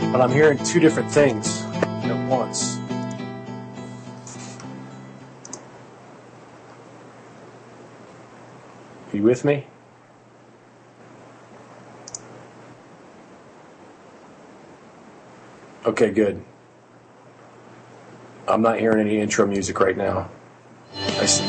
But I'm hearing two different things at once. Are you with me? Okay, good. I'm not hearing any intro music right now. I see.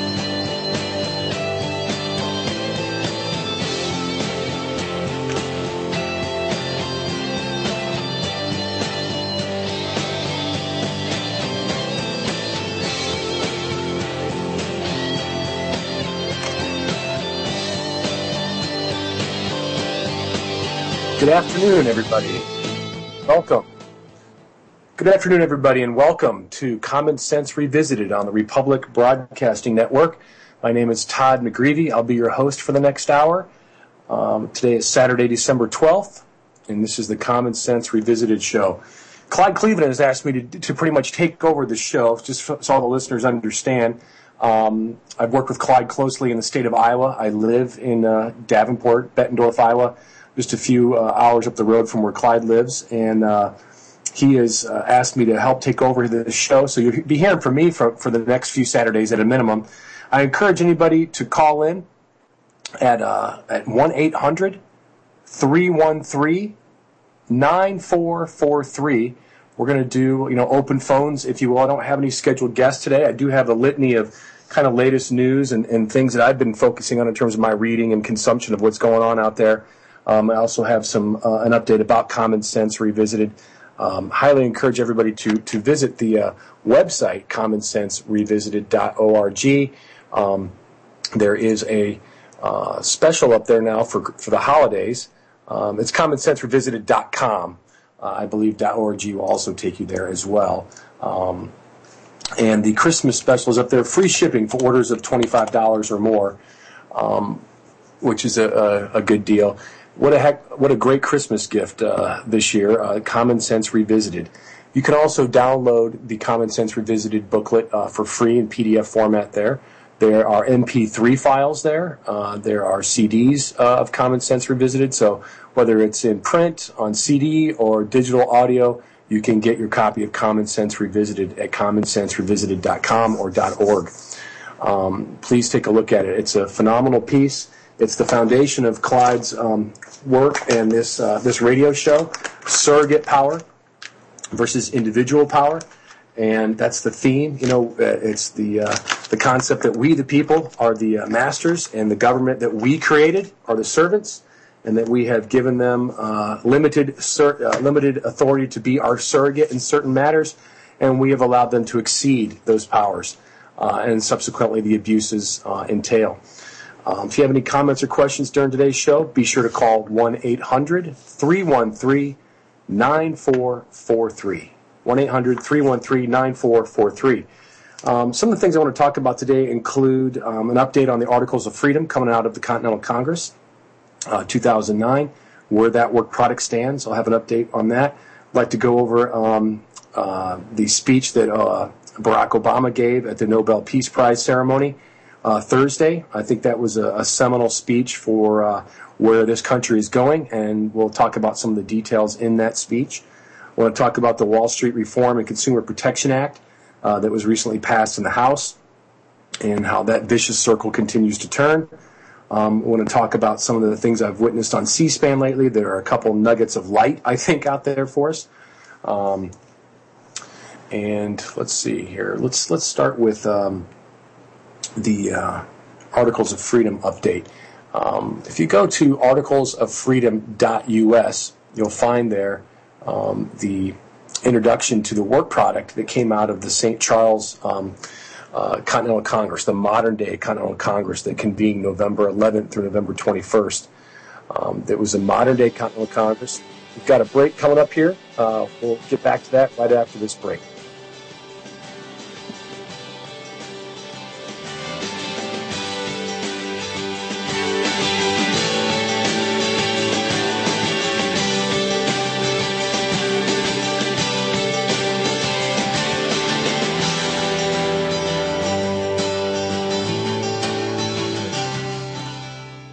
Good afternoon, everybody. Welcome. Good afternoon, everybody, and welcome to Common Sense Revisited on the Republic Broadcasting Network. My name is Todd McGreevy. I'll be your host for the next hour. Today is Saturday, December 12th, and this is the Common Sense Revisited show. Clyde Cleveland has asked me to pretty much take over the show, just so all the listeners understand. I've worked with Clyde closely in the state of Iowa. I live in Davenport, Bettendorf, Iowa, just a few hours up the road from where Clyde lives, and he has asked me to help take over the show, so you'll be hearing from me for the next few Saturdays at a minimum. I encourage anybody to call in at 1-800-313-9443. We're going to do, open phones, if you will. I don't have any scheduled guests today. I do have a litany of kind of latest news and things that I've been focusing on in terms of my reading and consumption of what's going on out there. I also have an update about Common Sense Revisited. Highly encourage everybody to visit the website, commonsenserevisited.org. There is a special up there now for the holidays. It's commonsenserevisited.com. I believe .org will also take you there as well. And the Christmas special is up there, free shipping for orders of $25 or more, which is a good deal. What a great Christmas gift this year, Common Sense Revisited. You can also download the Common Sense Revisited booklet for free in PDF format there. There are MP3 files there. There are CDs of Common Sense Revisited. So whether it's in print, on CD, or digital audio, you can get your copy of Common Sense Revisited at commonsenserevisited.com or .org. Please take a look at it. It's a phenomenal piece. It's the foundation of Clyde's work and this radio show, surrogate power versus individual power, and that's the theme. It's the concept that we, the people, are the masters, and the government that we created are the servants, and that we have given them limited authority to be our surrogate in certain matters, and we have allowed them to exceed those powers, and subsequently the abuses entail. If you have any comments or questions during today's show, be sure to call 1-800-313-9443. 1-800-313-9443. Some of the things I want to talk about today include an update on the Articles of Freedom coming out of the Continental Congress, 2009, where that work product stands. I'll have an update on that. I'd like to go over the speech that Barack Obama gave at the Nobel Peace Prize ceremony Thursday. I think that was a seminal speech for where this country is going, and we'll talk about some of the details in that speech. I want to talk about the Wall Street Reform and Consumer Protection Act that was recently passed in the House and how that vicious circle continues to turn. I want to talk about some of the things I've witnessed on C-SPAN lately. There are a couple nuggets of light, I think, out there for us. And let's see here. Let's start with the Articles of Freedom update. If you go to articlesoffreedom.us, you'll find there the introduction to the work product that came out of the St. Charles Continental Congress, the modern-day Continental Congress that convened November 11th through November 21st. It was a modern-day Continental Congress. We've got a break coming up here. We'll get back to that right after this break.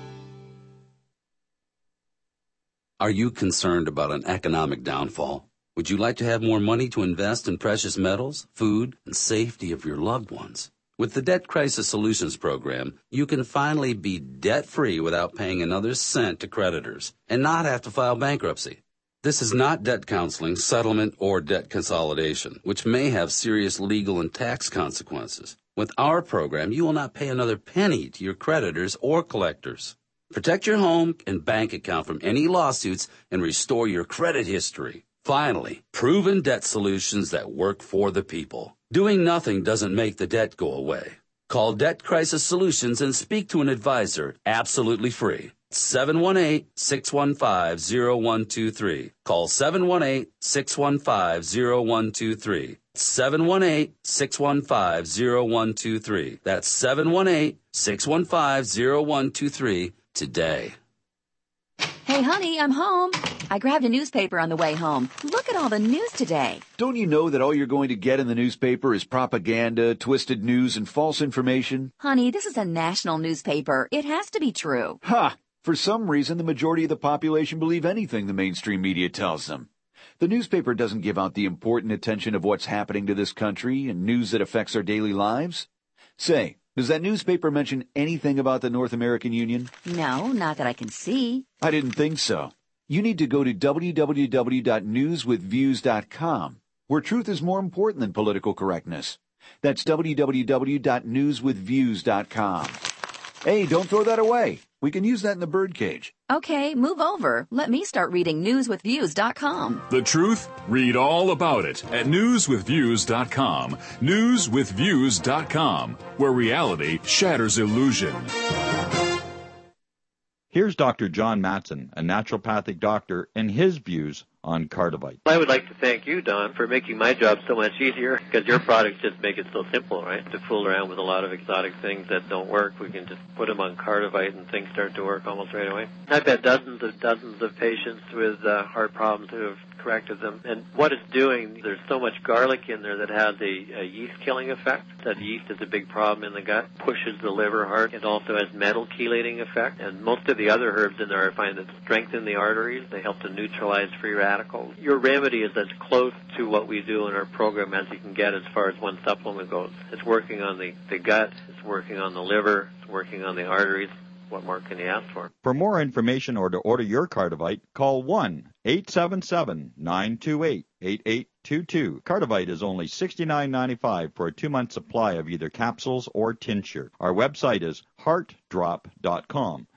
Are you concerned about an economic downfall? Would you like to have more money to invest in precious metals, food, and safety of your loved ones? With the Debt Crisis Solutions Program, you can finally be debt-free without paying another cent to creditors and not have to file bankruptcy. This is not debt counseling, settlement, or debt consolidation, which may have serious legal and tax consequences. With our program, you will not pay another penny to your creditors or collectors. Protect your home and bank account from any lawsuits and restore your credit history. Finally, proven debt solutions that work for the people. Doing nothing doesn't make the debt go away. Call Debt Crisis Solutions and speak to an advisor absolutely free. 718-615-0123. Call 718-615-0123. 718-615-0123. That's 718-615-0123 today. Hey, honey, I'm home. I grabbed a newspaper on the way home. Look at all the news today. Don't you know that all you're going to get in the newspaper is propaganda, twisted news, and false information? Honey, this is a national newspaper. It has to be true. Ha! For some reason, the majority of the population believe anything the mainstream media tells them. The newspaper doesn't give out the important attention of what's happening to this country and news that affects our daily lives. Say, does that newspaper mention anything about the North American Union? No, not that I can see. I didn't think so. You need to go to www.newswithviews.com, where truth is more important than political correctness. That's www.newswithviews.com. Hey, don't throw that away. We can use that in the birdcage. Okay, move over. Let me start reading newswithviews.com. The truth? Read all about it at newswithviews.com. Newswithviews.com, where reality shatters illusion. Here's Dr. John Matson, a naturopathic doctor, and his views on Cardivite. I would like to thank you, Don, for making my job so much easier, because your products just make it so simple, right? To fool around with a lot of exotic things that don't work, we can just put them on Cardivite and things start to work almost right away. I've had dozens of patients with heart problems who have corrected them. And what it's doing, there's so much garlic in there that has a yeast-killing effect. That yeast is a big problem in the gut, pushes the liver hard. It also has metal chelating effect. And most of the other herbs in there I find that strengthen the arteries. They help to neutralize free radicals. Your remedy is as close to what we do in our program as you can get as far as one supplement goes. It's working on the gut, it's working on the liver, it's working on the arteries. What more can you ask for? For more information or to order your Cardivite, call 1-877-928-8822. Cardivite is only $69.95 for a 2-month supply of either capsules or tincture. Our website is heartdrop.com.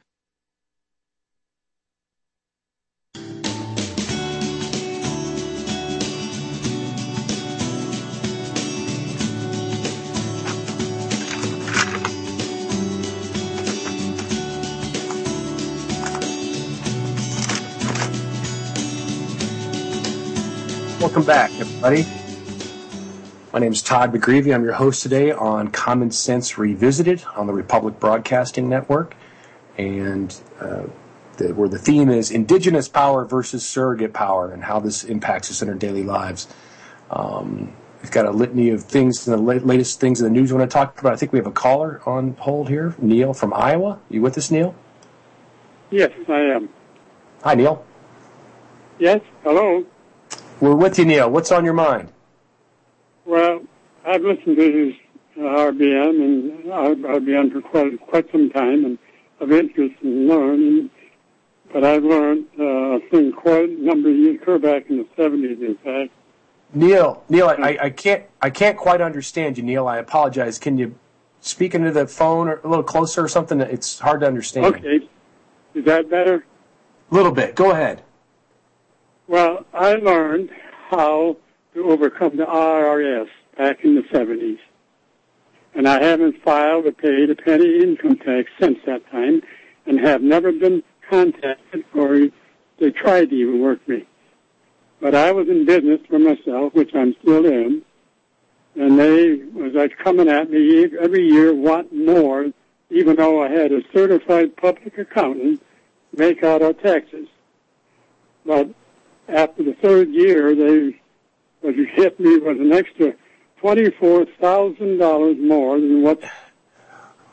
Welcome back, everybody. My name is Todd McGreevy. I'm your host today on Common Sense Revisited on the Republic Broadcasting Network, and where the theme is indigenous power versus surrogate power and how this impacts us in our daily lives. We've got a litany of things, the latest things in the news we want to talk about. I think we have a caller on hold here, Neil from Iowa. You with us, Neil? Yes, I am. Hi, Neil. Yes, hello. We're with you, Neil. What's on your mind? Well, I've listened to this RBN and RBN for quite some time, and of interest in learning. But I've learned thing quite a number of years, back in the 70s, in fact. Neil, I can't quite understand you, Neil. I apologize. Can you speak into the phone or a little closer or something? It's hard to understand. Okay. Is that better? A little bit. Go ahead. Well, I learned how to overcome the IRS back in the 70s. And I haven't filed or paid a penny income tax since that time and have never been contacted or they tried to even work me. But I was in business for myself, which I'm still in, and they was like coming at me every year wanting more, even though I had a certified public accountant make out our taxes. But after the third year, they hit me with an extra $24,000 more than what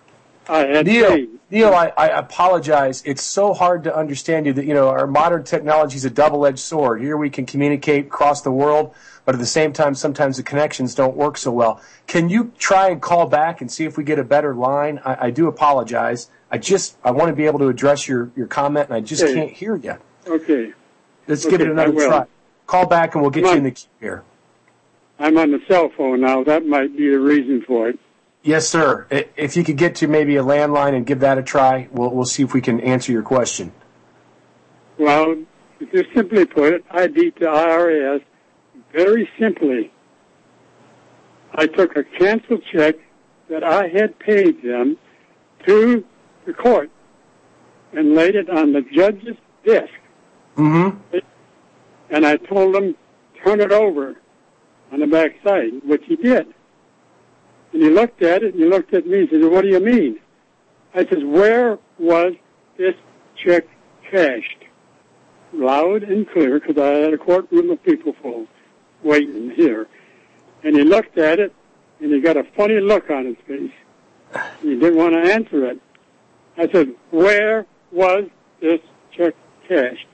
I had paid. Neil, I apologize. It's so hard to understand you that, our modern technology is a double-edged sword. Here we can communicate across the world, but at the same time, sometimes the connections don't work so well. Can you try and call back and see if we get a better line? I do apologize. I want to be able to address your comment, and I just can't hear you. Okay. Let's give it another try. Call back, and we'll get you in the queue here. I'm on the cell phone now. That might be the reason for it. Yes, sir. If you could get to maybe a landline and give that a try, we'll see if we can answer your question. Well, to simply put it, I beat the IRS very simply. I took a canceled check that I had paid them to the court and laid it on the judge's desk. Mm-hmm. And I told him, turn it over on the back side, which he did. And he looked at it, and he looked at me and said, what do you mean? I said, where was this check cashed? Loud and clear, because I had a courtroom of people full waiting here. And he looked at it, and he got a funny look on his face. He didn't want to answer it. I said, where was this check cashed?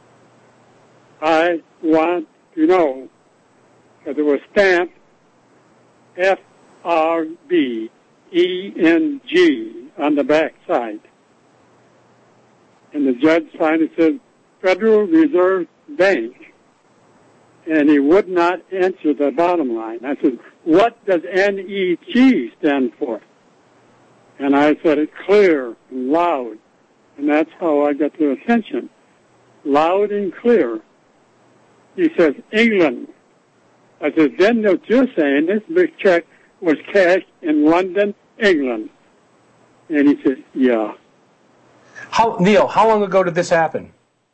I want to know, because it was stamped FRBENG on the back side. And the judge finally said, Federal Reserve Bank. And he would not answer the bottom line. I said, what does NEG stand for? And I said it clear and loud. And that's how I got their attention. Loud and clear. He says, England. I said, then what you're saying, this big check was cashed in London, England. And he said, yeah. Neil, how long ago did this happen?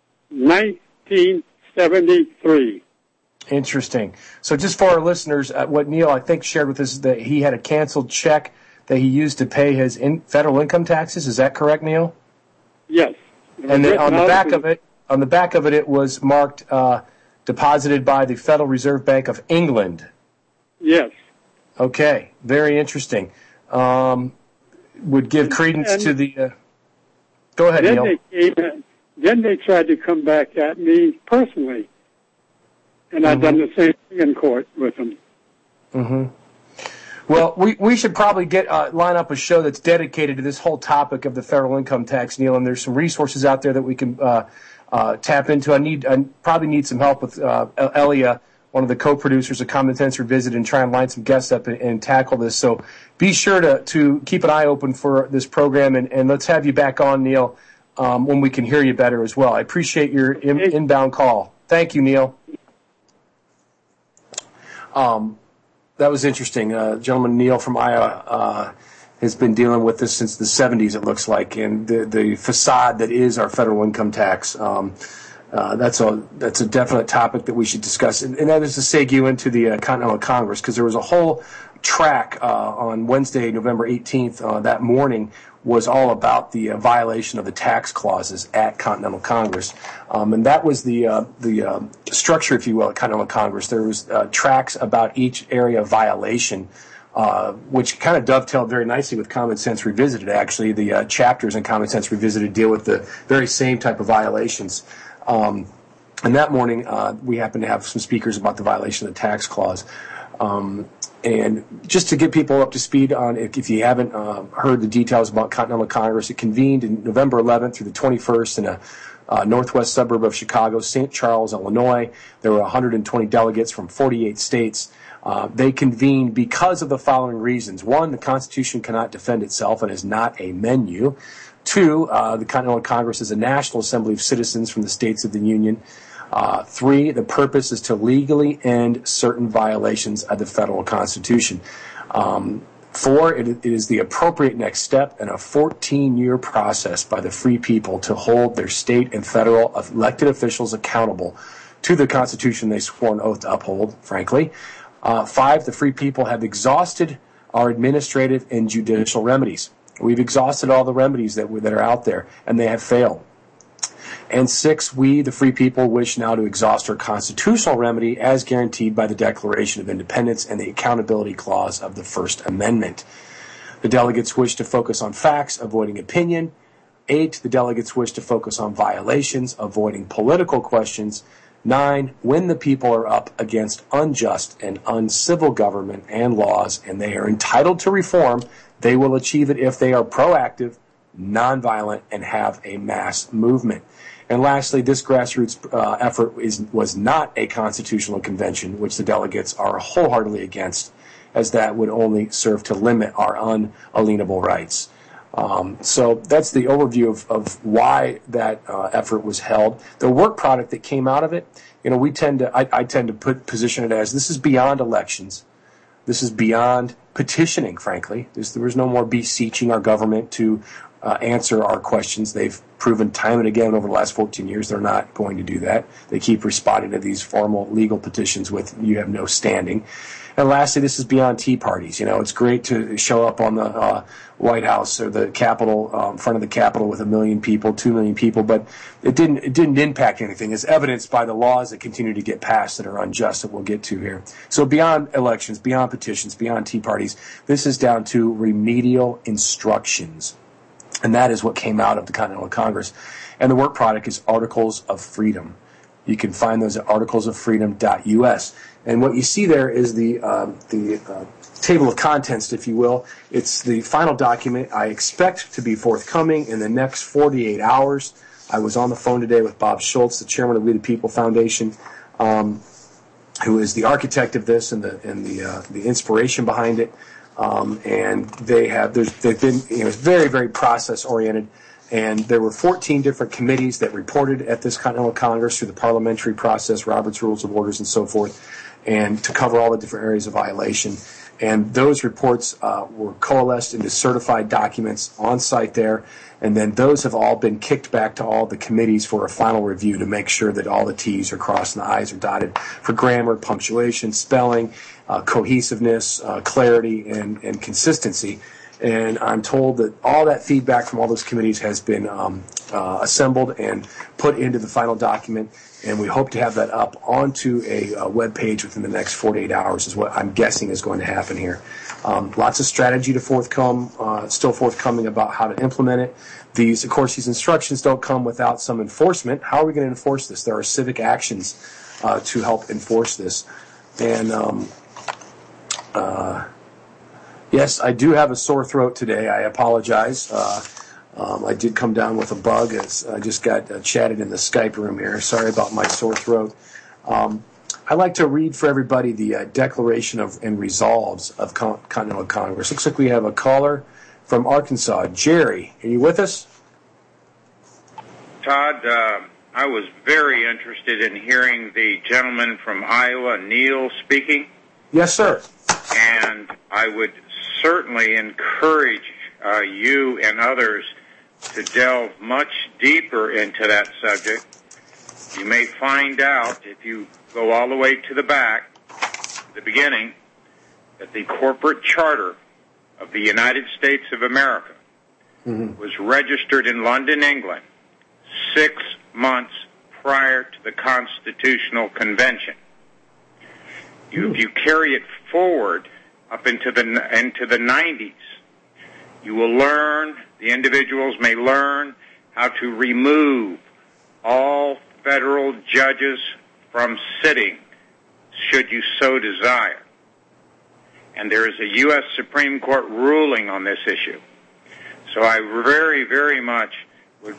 1973. Interesting. So just for our listeners, what Neil, I think, shared with us is that he had a canceled check that he used to pay his federal income taxes. Is that correct, Neil? Yes. And then on the back of it, it was marked deposited by the Federal Reserve Bank of England. Yes. Okay. Very interesting. Would give credence to the... Go ahead, Neil. Then they tried to come back at me personally. And I've done the same thing in court with them. Mm-hmm. Well, we should probably line up a show that's dedicated to this whole topic of the federal income tax, Neil, and there's some resources out there that we can tap into. I probably need some help with Elia, one of the co-producers of Common Sense Revisited, and try and line some guests up and tackle this. So be sure to keep an eye open for this program, and let's have you back on, Neil, when we can hear you better as well. I appreciate your inbound call. Thank you, Neil. That was interesting. Gentleman Neil from Iowa has been dealing with this since the 70s, it looks like, and the facade that is our federal income tax. That's a definite topic that we should discuss, and that is to segue into the Continental Congress, because there was a whole track on Wednesday, November 18th, that morning, was all about the violation of the tax clauses at Continental Congress. And that was the structure, if you will, at Continental Congress. There was tracks about each area of violation, which kind of dovetailed very nicely with Common Sense Revisited, actually. The chapters in Common Sense Revisited deal with the very same type of violations. And that morning, we happened to have some speakers about the violation of the tax clause. And just to get people up to speed on, if you haven't heard the details about Continental Congress, it convened in November 11th through the 21st in a northwest suburb of Chicago, St. Charles, Illinois. There were 120 delegates from 48 states. They convened because of the following reasons. One, the Constitution cannot defend itself and is not a menu. Two, the Continental Congress is a national assembly of citizens from the states of the Union. Three, the purpose is to legally end certain violations of the federal Constitution. Four, it is the appropriate next step in a 14-year process by the free people to hold their state and federal elected officials accountable to the Constitution they swore an oath to uphold, frankly. Five, the free people have exhausted our administrative and judicial remedies. We've exhausted all the remedies that are out there, and they have failed. And six, we, the free people, wish now to exhaust our constitutional remedy as guaranteed by the Declaration of Independence and the Accountability Clause of the First Amendment. The delegates wish to focus on facts, avoiding opinion. 8, the delegates wish to focus on violations, avoiding political questions. 9, when the people are up against unjust and uncivil government and laws and they are entitled to reform, they will achieve it if they are proactive, nonviolent, and have a mass movement. And lastly, this grassroots effort was not a constitutional convention, which the delegates are wholeheartedly against, as that would only serve to limit our unalienable rights. So that's the overview of why that effort was held. The work product that came out of it, I tend to position it as this is beyond elections. This is beyond petitioning, frankly. There was no more beseeching our government to answer our questions. They've proven time and again over the last 14 years they're not going to do that. They keep responding to these formal legal petitions with you have no standing. And lastly, this is beyond tea parties. It's great to show up on the White House or the Capitol, in front of the Capitol with 1 million people, 2 million people, but it didn't impact anything, as evidenced by the laws that continue to get passed that are unjust that we'll get to here. So beyond elections, beyond petitions, beyond tea parties, this is down to remedial instructions. And that is what came out of the Continental Congress. And the work product is Articles of Freedom. You can find those at articlesofreedom.us. And what you see there is the table of contents, if you will. It's the final document. I expect to be forthcoming in the next 48 hours. I was on the phone today with Bob Schultz, the chairman of the We the People Foundation, who is the architect of this and the inspiration behind it. And they've been, it's very, very process oriented. And there were 14 different committees that reported at this Continental Congress through the parliamentary process, Robert's Rules of Orders, and so forth, and to cover all the different areas of violation. And those reports were coalesced into certified documents on site there, and then those have all been kicked back to all the committees for a final review to make sure that all the T's are crossed and the I's are dotted for grammar, punctuation, spelling, cohesiveness, clarity, and consistency. And I'm told that all that feedback from all those committees has been assembled and put into the final document, and we hope to have that up onto a web page within the next 48 hours is what I'm guessing is going to happen here. Lots of strategy to still forthcoming about how to implement it. Of course, these instructions don't come without some enforcement. How are we going to enforce this? There are civic actions to help enforce this. And yes, I do have a sore throat today. I apologize. I did come down with a bug. I just got chatted in the Skype room here. Sorry about my sore throat. I'd like to read for everybody the Declaration and Resolves of Continental Congress. Looks like we have a caller from Arkansas. Jerry, are you with us? Todd, I was very interested in hearing the gentleman from Iowa, Neil, speaking. Yes, sir. And I would certainly encourage you and others to delve much deeper into that subject. You may find out, if you go all the way to the back, the beginning, that the corporate charter of the United States of America was registered in London, England, 6 months prior to the Constitutional Convention. If you carry it forward up into the 90s, you will learn, the individuals may learn how to remove all federal judges from sitting, should you so desire. And there is a U.S. Supreme Court ruling on this issue. So I very, very much would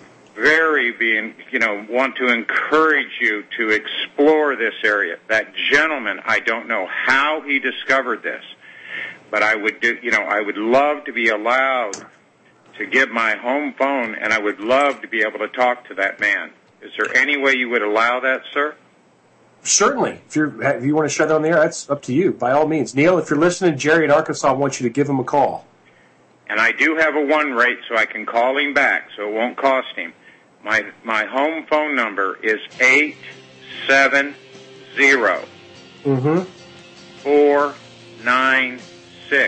want to encourage you to explore this area. That gentleman, I don't know how he discovered this, but I would love to be allowed to give my home phone, and I would love to be able to talk to that man. Is there any way you would allow that, sir? Certainly. If you want to shut down the air, that's up to you, by all means. Neil, if you're listening, Jerry in Arkansas wants you to give him a call. And I do have a 1 rate, so I can call him back, so it won't cost him. My home phone number is 870 496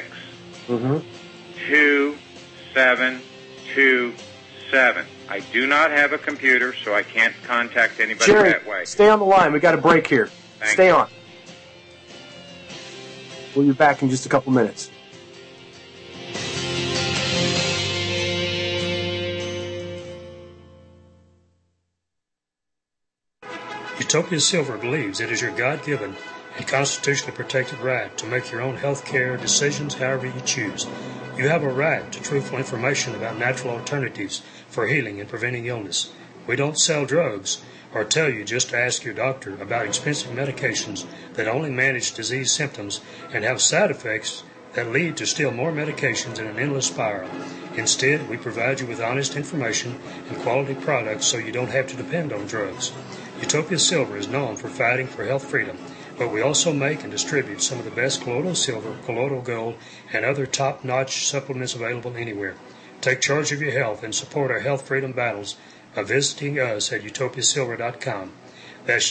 2727. I do not have a computer, so I can't contact anybody Jerry, that way. Stay on the line. We got a break here. Stay on. We'll be back in just a couple minutes. Utopia Silver believes it is your God-given and constitutionally protected right to make your own health care decisions however you choose. You have a right to truthful information about natural alternatives for healing and preventing illness. We don't sell drugs or tell you just to ask your doctor about expensive medications that only manage disease symptoms and have side effects that lead to still more medications in an endless spiral. Instead, we provide you with honest information and quality products so you don't have to depend on drugs. Utopia Silver is known for fighting for health freedom, but we also make and distribute some of the best colloidal silver, colloidal gold, and other top-notch supplements available anywhere. Take charge of your health and support our health freedom battles by visiting us at utopiasilver.com. That's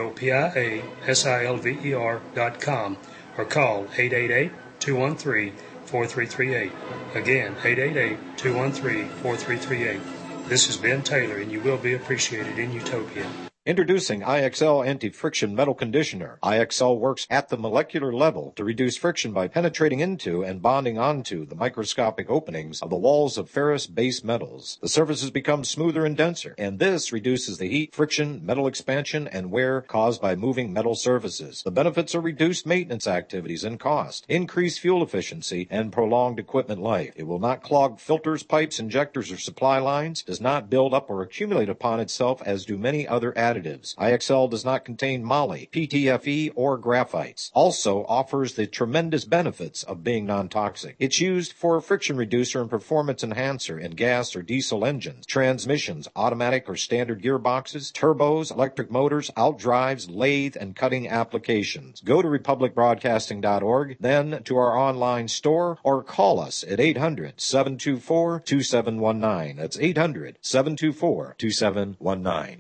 utopiasilver.com, or call 888-213-4338. Again, 888-213-4338. This is Ben Taylor, and you will be appreciated in Utopia. Introducing IXL Anti-Friction Metal Conditioner. IXL works at the molecular level to reduce friction by penetrating into and bonding onto the microscopic openings of the walls of ferrous base metals. The surfaces become smoother and denser, and this reduces the heat, friction, metal expansion, and wear caused by moving metal surfaces. The benefits are reduced maintenance activities and cost, increased fuel efficiency, and prolonged equipment life. It will not clog filters, pipes, injectors, or supply lines, does not build up or accumulate upon itself as do many other additives. IXL does not contain moly, PTFE, or graphites. Also offers the tremendous benefits of being non-toxic. It's used for a friction reducer and performance enhancer in gas or diesel engines, transmissions, automatic or standard gearboxes, turbos, electric motors, outdrives, lathe, and cutting applications. Go to republicbroadcasting.org, then to our online store, or call us at 800-724-2719. That's 800-724-2719.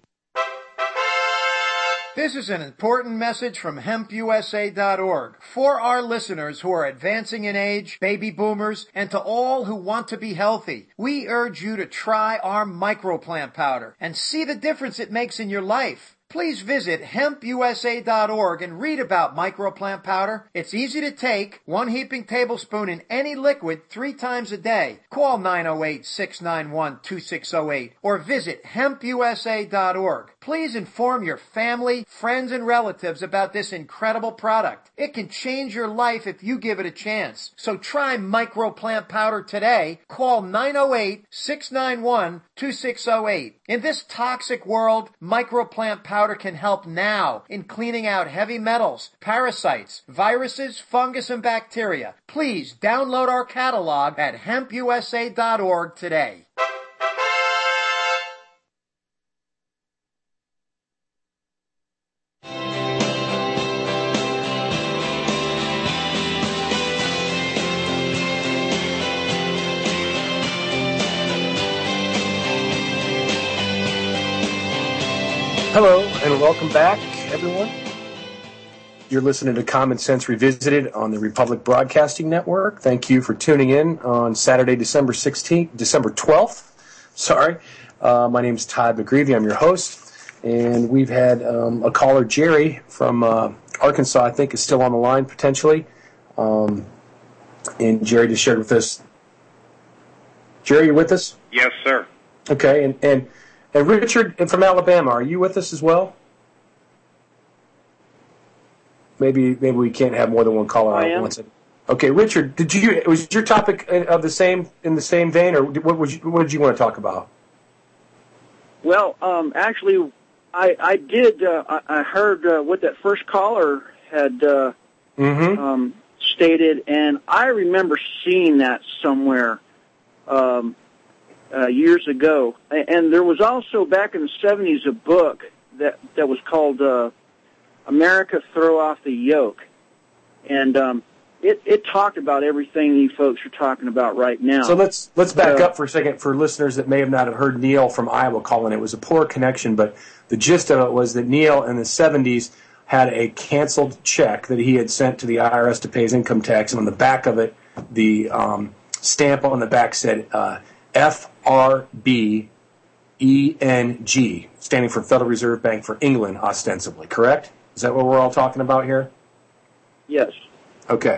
This is an important message from HempUSA.org for our listeners who are advancing in age, baby boomers, and to all who want to be healthy. We urge you to try our microplant powder and see the difference it makes in your life. Please visit HempUSA.org and read about microplant powder. It's easy to take, 1 heaping tablespoon in any liquid 3 times a day. Call 908-691-2608 or visit HempUSA.org. Please inform your family, friends, and relatives about this incredible product. It can change your life if you give it a chance. So try microplant powder today. Call 908-691-2608. In this toxic world, microplant powder can help now in cleaning out heavy metals, parasites, viruses, fungus, and bacteria. Please download our catalog at HempUSA.org today. Hello, and welcome back, everyone. You're listening to Common Sense Revisited on the Republic Broadcasting Network. Thank you for tuning in on Saturday, December 12th. My name is Todd McGreevy. I'm your host, and we've had a caller, Jerry, from Arkansas, I think, is still on the line, potentially. And Jerry just shared with us. Jerry, you with us? Yes, sir. Okay, and Richard from Alabama, are you with us as well? Maybe we can't have more than one caller I at once. Okay, Richard, was your topic in the same vein, or what did you want to talk about? Well, actually, I did. I heard what that first caller had stated, and I remember seeing that somewhere. Years ago, and there was also back in the 70s a book that was called America Throw Off the Yoke, and it talked about everything you folks are talking about right now. So let's back up for a second for listeners that may have not heard Neil from Iowa calling. It was a poor connection, but the gist of it was that Neil in the 70s had a canceled check that he had sent to the IRS to pay his income tax, and on the back of it, the stamp on the back said FRBENG, standing for Federal Reserve Bank for England, ostensibly, correct? Is that what we're all talking about here? Yes. Okay.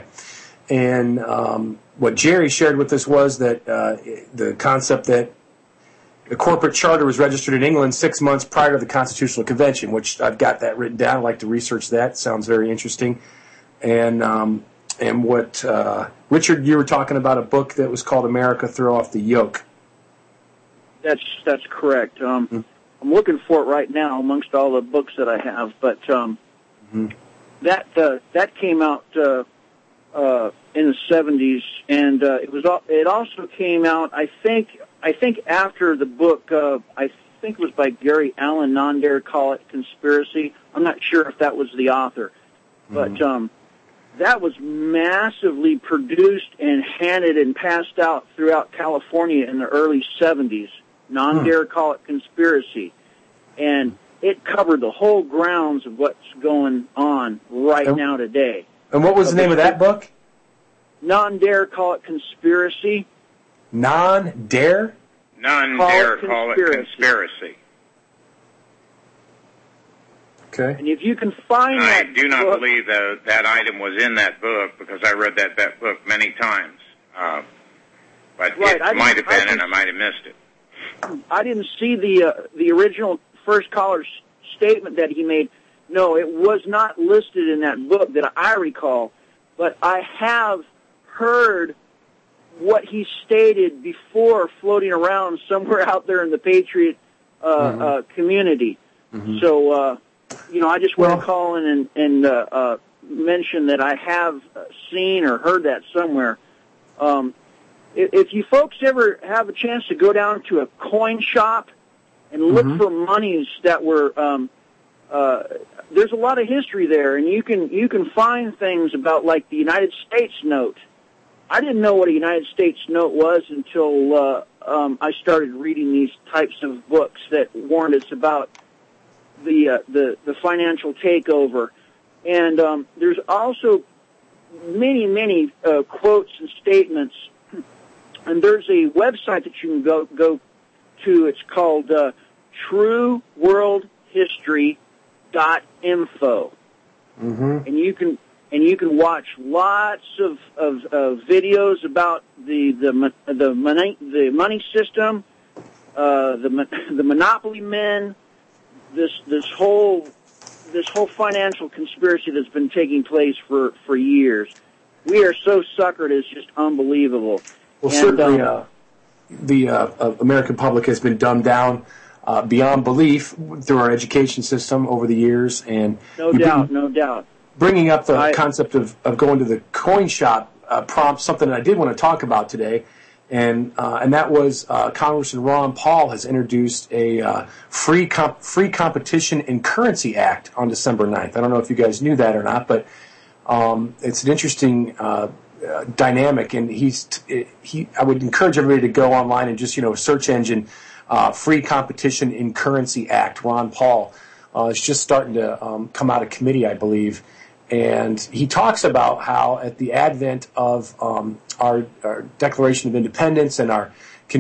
And what Jerry shared with us was that the concept that the corporate charter was registered in England 6 months prior to the Constitutional Convention, which I've got that written down. I'd like to research that. Sounds very interesting. And what Richard, you were talking about a book that was called America Throw Off the Yoke. That's correct. I'm looking for it right now amongst all the books that I have, but that came out in the 70s, and it also came out. I think after the book. I think it was by Gary Allen. None Dare Call It Conspiracy. I'm not sure if that was the author, but that was massively produced and handed and passed out throughout California in the early 70s. None Dare Call It Conspiracy. And it covered the whole grounds of what's going on right now today. And what was the name of that book? None Dare Call It Conspiracy. None Dare Call It Conspiracy. Okay. And if you can find I that do not book, believe that item was in that book because I read that book many times. But right, it might have been, and I might have missed it. I didn't see the original first caller's statement that he made. No, it was not listed in that book that I recall, but I have heard what he stated before floating around somewhere out there in the Patriot community. So, I just want to call in and mention that I have seen or heard that somewhere. If you folks ever have a chance to go down to a coin shop and look for monies that were, there's a lot of history there, and you can find things about like the United States note. I didn't know what a United States note was until I started reading these types of books that warned us about the financial takeover. And there's also many quotes and statements. And there's a website that you can go to. It's called trueworldhistory.info. And you can watch lots of videos about the money system, the monopoly men, this whole financial conspiracy that's been taking place for years. We are so suckered; it's just unbelievable. Well, certainly, the American public has been dumbed down beyond belief through our education system over the years, and no doubt. Bringing up the concept of going to the coin shop prompts something that I did want to talk about today, and that was Congressman Ron Paul has introduced a free competition in currency act on December 9th. I don't know if you guys knew that or not, but it's an interesting dynamic, and I would encourage everybody to go online and just search engine free competition in currency act. Ron Paul is just starting to come out of committee, I believe. And he talks about how at the advent of our Declaration of Independence and our,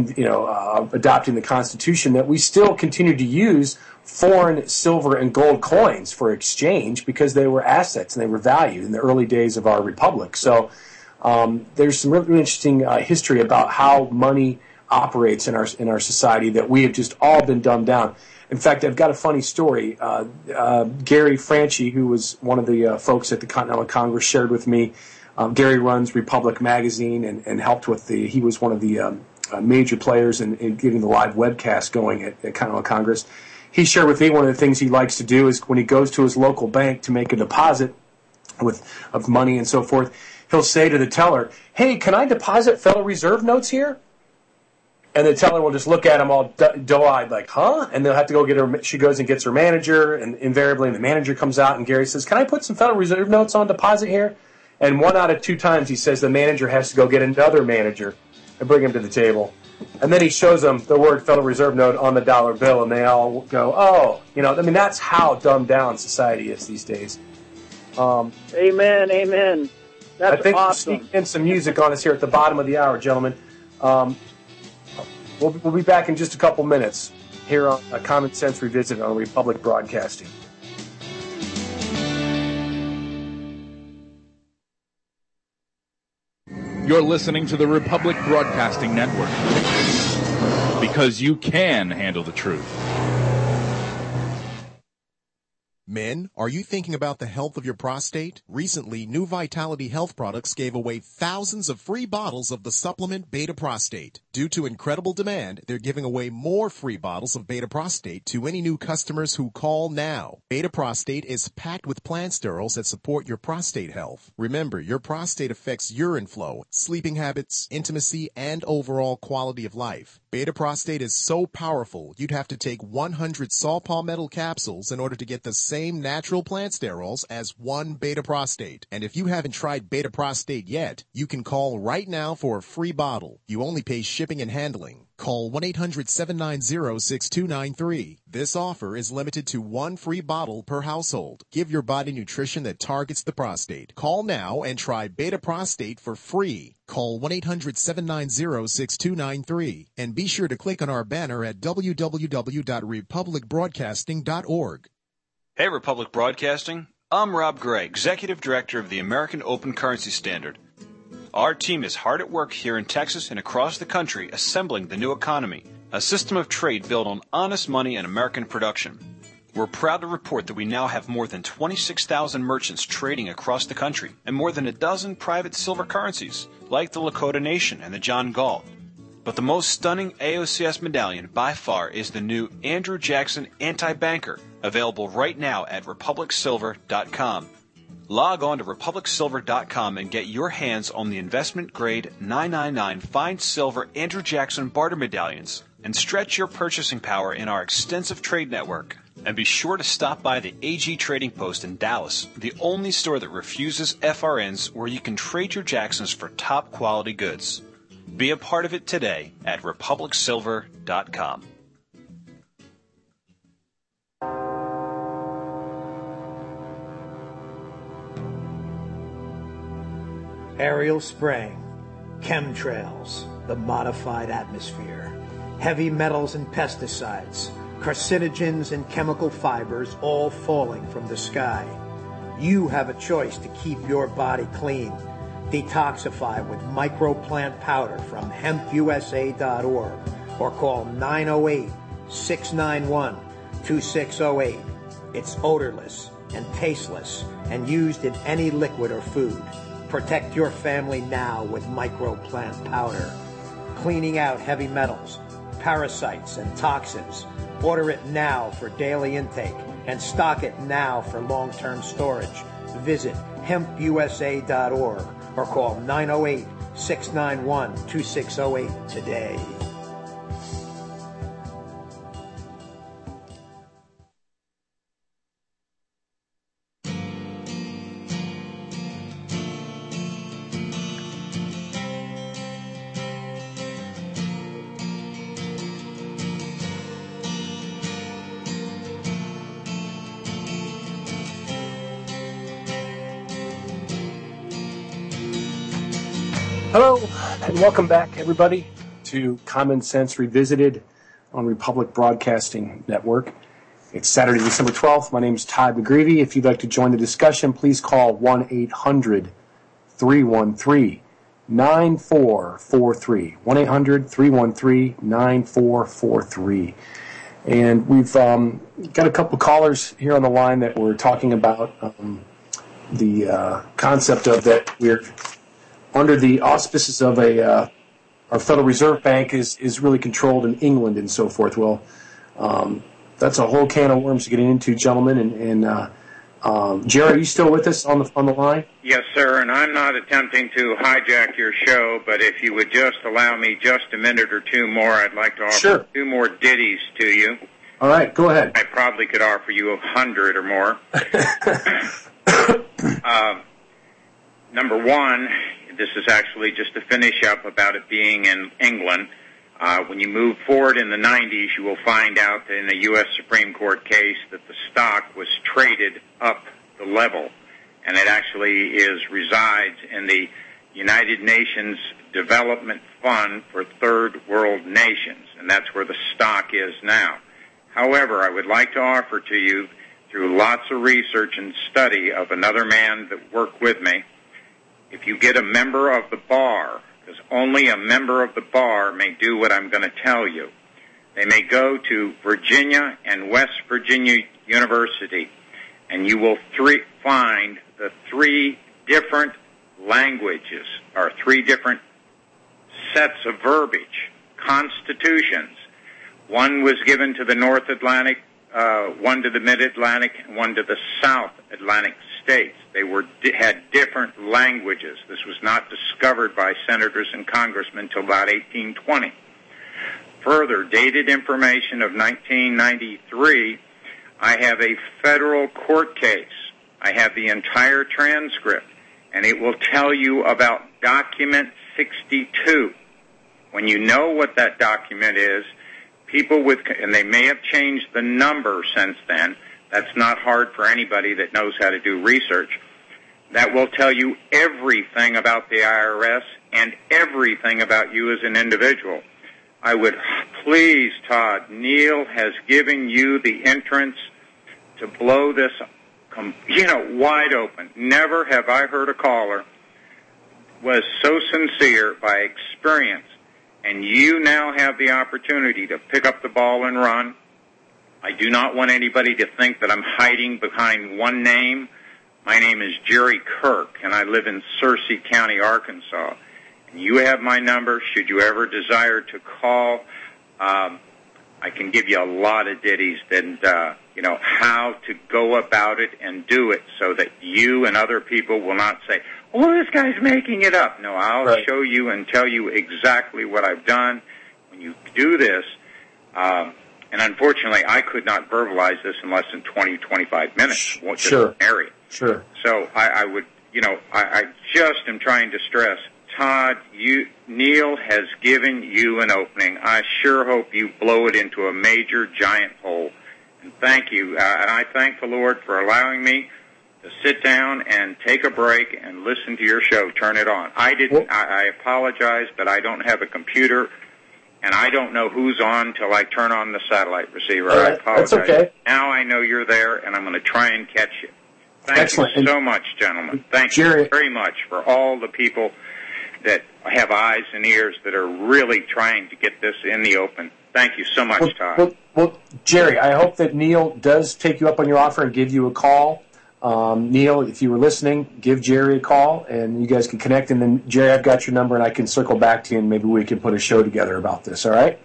adopting the Constitution, that we still continue to use foreign silver and gold coins for exchange because they were assets and they were valued in the early days of our republic. So there's some really interesting history about how money operates in our society that we have just all been dumbed down. In fact, I've got a funny story. Gary Franchi, who was one of the folks at the Continental Congress, shared with me. Gary runs Republic Magazine and helped with he was one of the major players in getting the live webcast going at Continental Congress. He shared with me one of the things he likes to do is when he goes to his local bank to make a deposit of money and so forth, he'll say to the teller, "Hey, can I deposit Federal Reserve notes here?" And the teller will just look at him all doe-eyed like, "Huh?" And they'll have to go get her. She goes and gets her manager, and invariably the manager comes out, and Gary says, "Can I put some Federal Reserve notes on deposit here?" And 1 out of 2 times he says the manager has to go get another manager and bring him to the table. And then he shows them the word Federal Reserve note on the dollar bill, and they all go, "Oh." That's how dumbed down society is these days. Amen. That's I think awesome. we're sneaking in some music on us here at the bottom of the hour, gentlemen. We'll be back in just a couple minutes here on a Common Sense Revisited on Republic Broadcasting. You're listening to the Republic Broadcasting Network. because you can handle the truth. Men, are you thinking about the health of your prostate? Recently, New Vitality Health Products gave away thousands of free bottles of the supplement Beta Prostate. Due to incredible demand, they're giving away more free bottles of Beta Prostate to any new customers who call now. Beta Prostate is packed with plant sterols that support your prostate health. Remember, your prostate affects urine flow, sleeping habits, intimacy, and overall quality of life. Beta Prostate is so powerful, you'd have to take 100 saw palmetto capsules in order to get the same natural plant sterols as one Beta Prostate. And if you haven't tried Beta Prostate yet, you can call right now for a free bottle. You only pay shipping and handling. Call 1-800-790-6293. This offer is limited to one free bottle per household. Give your body nutrition that targets the prostate. Call now and try Beta Prostate for free. Call 1-800-790-6293. And be sure to click on our banner at www.republicbroadcasting.org. Hey, Republic Broadcasting. I'm Rob Gray, Executive Director of the American Open Currency Standard. Our team is hard at work here in Texas and across the country assembling the new economy, a system of trade built on honest money and American production. We're proud to report that we now have more than 26,000 merchants trading across the country and more than a dozen private silver currencies, like the Lakota Nation and the John Galt. But the most stunning AOCS medallion by far is the new Andrew Jackson Anti-Banker, available right now at republicsilver.com. Log on to republicsilver.com and get your hands on the investment-grade 999 fine silver Andrew Jackson barter medallions and stretch your purchasing power in our extensive trade network. And be sure to stop by the AG Trading Post in Dallas, the only store that refuses FRNs, where you can trade your Jacksons for top-quality goods. Be a part of it today at republicsilver.com. Aerial spraying, chemtrails, the modified atmosphere, heavy metals and pesticides, carcinogens and chemical fibers all falling from the sky. You have a choice to keep your body clean. Detoxify with microplant powder from hempusa.org or call 908-691-2608. It's odorless and tasteless and used in any liquid or food. Protect your family now with microplant powder. Cleaning out heavy metals, parasites, and toxins. Order it now for daily intake and stock it now for long-term storage. Visit hempusa.org or call 908-691-2608 today. Hello, and welcome back, everybody, to Common Sense Revisited on Republic Broadcasting Network. It's Saturday, December 12th. My name is Todd McGreevy. If you'd like to join the discussion, please call 1-800-313-9443. 1-800-313-9443. And we've got a couple callers here on the line that were talking about the concept of that we're under the auspices of our Federal Reserve Bank is really controlled in England and so forth. Well, that's a whole can of worms to get into, gentlemen. And Jerry, are you still with us on the line? Yes, sir. And I'm not attempting to hijack your show, but if you would just allow me just a minute or two more, I'd like to offer two more ditties to you. All right, go ahead. I probably could offer you 100 or more. Number one. This is actually just to finish up about it being in England. When you move forward in the 90s, you will find out that in a U.S. Supreme Court case that the stock was traded up the level, and it actually resides in the United Nations Development Fund for Third World Nations, and that's where the stock is now. However, I would like to offer to you, through lots of research and study of another man that worked with me, if you get a member of the bar, because only a member of the bar may do what I'm going to tell you, They may go to Virginia and West Virginia University, and you will find the 3 different languages, or 3 different sets of verbiage, constitutions. One was given to the North Atlantic, one to the Mid-Atlantic, and one to the South Atlantic states. They had different languages. This was not discovered by senators and congressmen until about 1820. Further, dated information of 1993, I have a federal court case. I have the entire transcript, and it will tell you about document 62. When you know what that document is, people and they may have changed the number since then. That's not hard for anybody that knows how to do research. That will tell you everything about the IRS and everything about you as an individual. I would please, Todd, Neil has given you the entrance to blow this, wide open. Never have I heard a caller was so sincere by experience, and you now have the opportunity to pick up the ball and run. I do not want anybody to think that I'm hiding behind one name. My name is Jerry Kirk, and I live in Searcy County, Arkansas. You have my number. Should you ever desire to call, I can give you a lot of ditties and, how to go about it and do it so that you and other people will not say, oh, this guy's making it up. No, I'll show you and tell you exactly what I've done. When you do this, and unfortunately I could not verbalize this in less than 20, 25 minutes. Sure. Area. Sure. So I would, I just am trying to stress, Todd, Neil has given you an opening. I sure hope you blow it into a major, giant hole. And thank you. And I thank the Lord for allowing me to sit down and take a break and listen to your show. Turn it on. I apologize, but I don't have a computer, and I don't know who's on till I turn on the satellite receiver. All right. I apologize. That's okay. Now I know you're there, and I'm going to try and catch you. Thank Excellent. you so much, gentlemen. Thank you very much for all the people that have eyes and ears that are really trying to get this in the open. Thank you so much, Todd. Well, Jerry, I hope that Neil does take you up on your offer and give you a call. Neil, if you were listening, give Jerry a call, and you guys can connect. And then, Jerry, I've got your number, and I can circle back to you, and maybe we can put a show together about this, all right?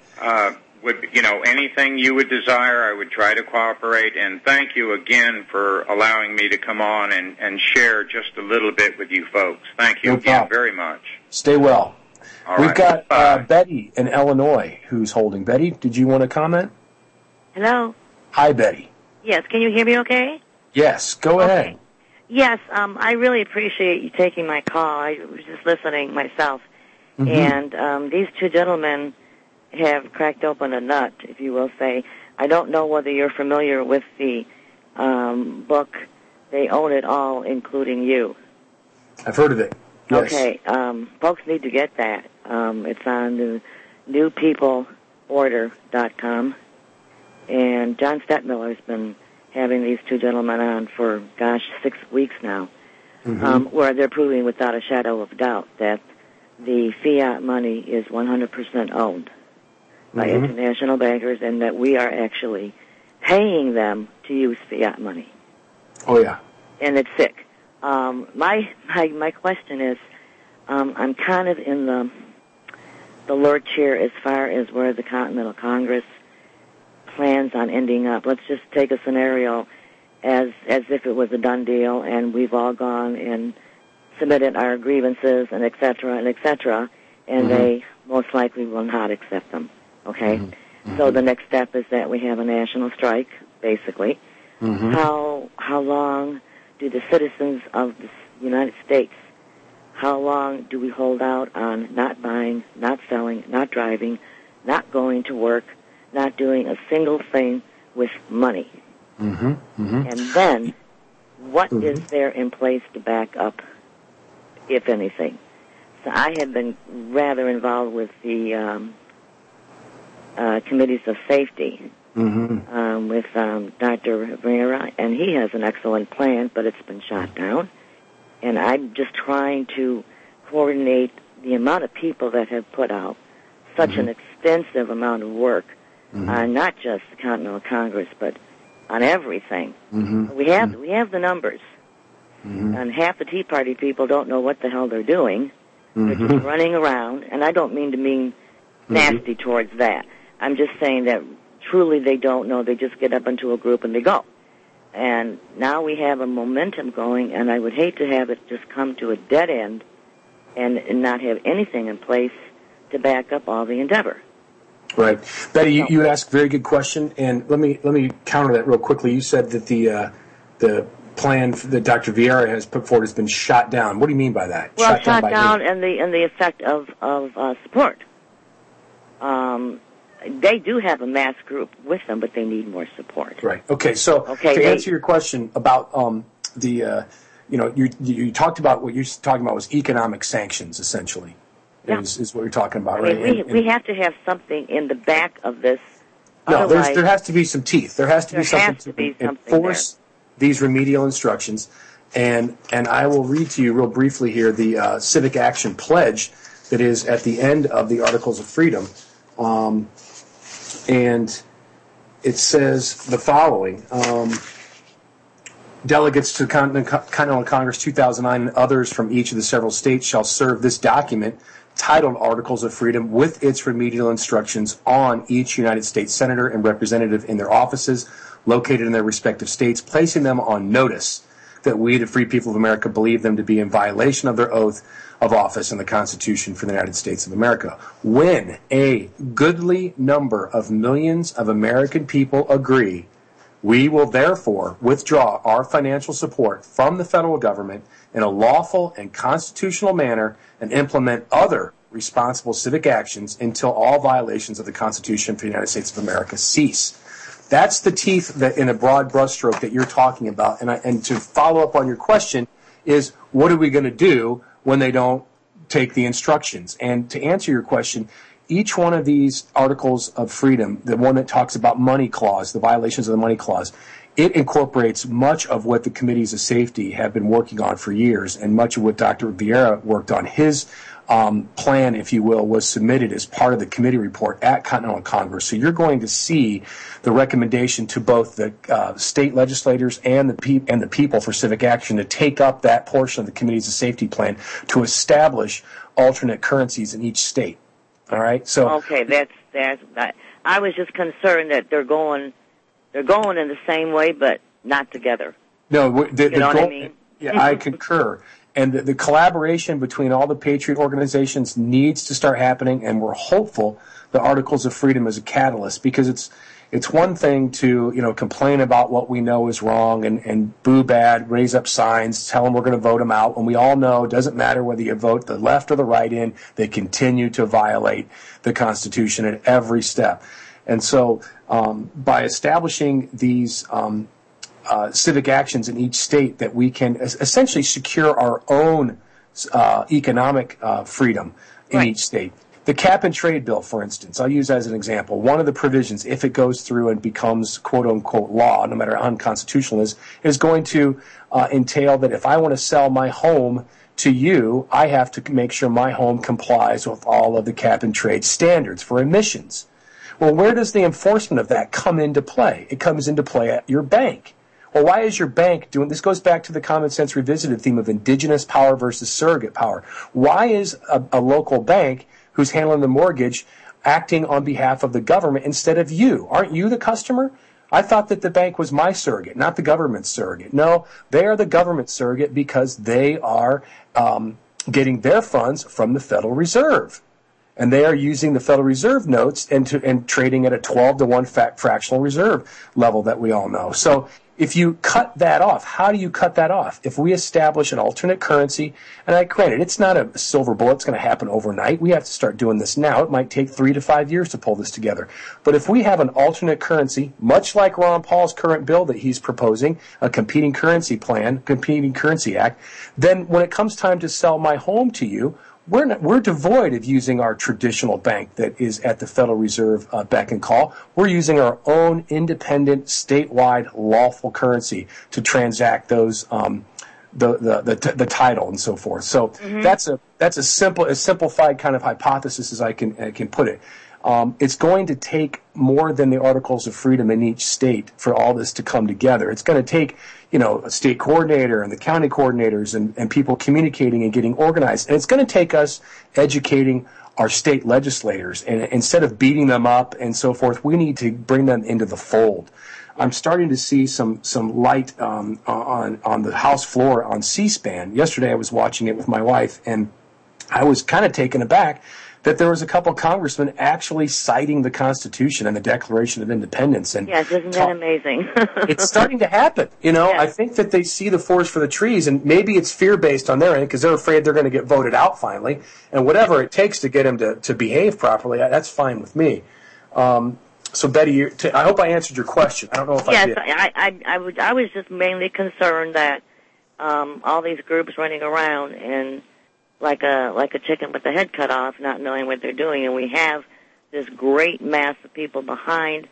Anything you would desire, I would try to cooperate. And thank you again for allowing me to come on and share just a little bit with you folks. Thank you again very much. Stay well. We've right. got Betty in Illinois who's holding. Betty, did you want to comment? Hello? Hi, Betty. Yes, can you hear me okay? Yes, go ahead. Yes, I really appreciate you taking my call. I was just listening myself. Mm-hmm. And these two gentlemen have cracked open a nut, if you will say. I don't know whether you're familiar with the book, They Own It All, Including You. I've heard of it. Yes. Okay, folks need to get that. It's on the newpeopleorder.com. And John Stettmiller's been having these two gentlemen on for, 6 weeks now, where they're proving without a shadow of doubt that the fiat money is 100% owned by international bankers, and that we are actually paying them to use fiat money. Oh, yeah. And it's sick. My question is, I'm kind of in the Lord chair as far as where the Continental Congress plans on ending up. Let's just take a scenario as if it was a done deal, and we've all gone and submitted our grievances and et cetera, and they most likely will not accept them. Okay? So the next step is that we have a national strike, basically. How long do the citizens of the United States, how long do we hold out on not buying, not selling, not driving, not going to work, not doing a single thing with money? And then, what is there in place to back up, if anything? So I have been rather involved with the committees of safety with Dr. Rivera, and he has an excellent plan, but it's been shot down. And I'm just trying to coordinate the amount of people that have put out such an extensive amount of work on not just the Continental Congress, but on everything. Mm-hmm. We have the numbers. Mm-hmm. And half the Tea Party people don't know what the hell they're doing. They're just running around, and I don't mean to mean nasty towards that. I'm just saying that truly they don't know. They just get up into a group and they go. And now we have a momentum going, and I would hate to have it just come to a dead end and not have anything in place to back up all the endeavor. Right. Betty, you asked a very good question, and let me counter that real quickly. You said that the plan that Dr. Vieira has put forward has been shot down. What do you mean by that? Well, shot down and the effect of support. They do have a mass group with them, but they need more support. Right. Okay. So to answer your question about you talked about what you're talking about was economic sanctions, essentially. Yeah. Is what you're talking about, I right? mean, we have to have something in the back of this. No, there has to be some teeth. There has to be something to enforce these remedial instructions. And I will read to you real briefly here the Civic Action Pledge that is at the end of the Articles of Freedom. And it says the following. Delegates to the Continental Congress 2009 and others from each of the several states shall serve this document titled Articles of Freedom with its remedial instructions on each United States Senator and Representative in their offices located in their respective states, placing them on notice that we, the free people of America, believe them to be in violation of their oath of office and the Constitution for the United States of America. When a goodly number of millions of American people agree, we will therefore withdraw our financial support from the federal government in a lawful and constitutional manner and implement other responsible civic actions until all violations of the Constitution for the United States of America cease. That's the teeth that, in a broad brushstroke, that you're talking about. And to follow up on your question is, what are we going to do when they don't take the instructions? And to answer your question, each one of these Articles of Freedom, the one that talks about money clause, the violations of the money clause, it incorporates much of what the committees of safety have been working on for years, and much of what Dr. Vieira worked on. His plan, if you will, was submitted as part of the committee report at Continental Congress. So you're going to see the recommendation to both the state legislators and the people for civic action to take up that portion of the committees of safety plan to establish alternate currencies in each state. All right. So okay, that's. I was just concerned that they're going in the same way, but not together. No, what I mean? Yeah, I concur. And the collaboration between all the patriot organizations needs to start happening, and we're hopeful the Articles of Freedom is a catalyst, because it's one thing to complain about what we know is wrong and boo bad, raise up signs, tell them we're going to vote them out, when we all know it doesn't matter whether you vote the left or the right in, they continue to violate the Constitution at every step. And so by establishing these civic actions in each state, that we can essentially secure our own economic freedom in each state. The cap and trade bill, for instance, I'll use as an example. One of the provisions, if it goes through and becomes quote-unquote law, no matter how unconstitutional it is going to entail that if I want to sell my home to you, I have to make sure my home complies with all of the cap and trade standards for emissions. Well, where does the enforcement of that come into play? It comes into play at your bank. Well, why is your bank doing this? Goes back to the Common Sense Revisited theme of indigenous power versus surrogate power. Why is a local bank who's handling the mortgage acting on behalf of the government instead of you? Aren't you the customer? I thought that the bank was my surrogate, not the government's surrogate. No, they are the government's surrogate because they are getting their funds from the Federal Reserve. And they are using the Federal Reserve notes and trading at a 12-to-1 fractional reserve level that we all know. So if you cut that off, how do you cut that off? If we establish an alternate currency, and granted, it's not a silver bullet, it's going to happen overnight. We have to start doing this now. It might take 3 to 5 years to pull this together. But if we have an alternate currency, much like Ron Paul's current bill that he's proposing, a competing currency plan, competing currency act, then when it comes time to sell my home to you, we're devoid of using our traditional bank that is at the Federal Reserve beck and call. We're using our own independent, statewide, lawful currency to transact those the title and so forth. So that's a simplified kind of hypothesis as I can put it. It's going to take more than the Articles of Freedom in each state for all this to come together. It's going to take, a state coordinator and the county coordinators and people communicating and getting organized. And it's going to take us educating our state legislators. And instead of beating them up and so forth, we need to bring them into the fold. I'm starting to see some light on the House floor on C-SPAN. Yesterday I was watching it with my wife, and I was kind of taken aback that there was a couple congressmen actually citing the Constitution and the Declaration of Independence. And yes, isn't that amazing? It's starting to happen. Yes. I think that they see the forest for the trees, and maybe it's fear-based on their end because they're afraid they're going to get voted out finally. And whatever it takes to get them to behave properly, that's fine with me. So, Betty, I hope I answered your question. I don't know if I did. Yes, I was just mainly concerned that all these groups running around and like a chicken with the head cut off, not knowing what they're doing, and we have this great mass of people behind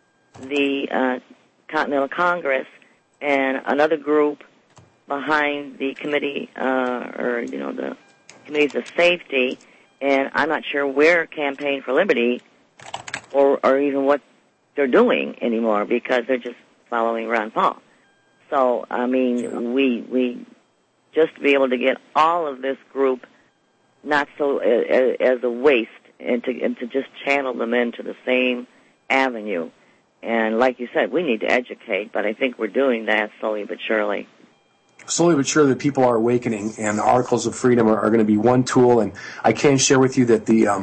the Continental Congress and another group behind the committee the committees of safety, and I'm not sure where Campaign for Liberty or even what they're doing anymore because they're just following Ron Paul. So, I mean, we just to be able to get all of this group not so as a waste and to just channel them into the same avenue. And like you said, we need to educate, but I think we're doing that slowly but surely. Slowly but surely, people are awakening, and the Articles of Freedom are going to be one tool. And I can share with you that the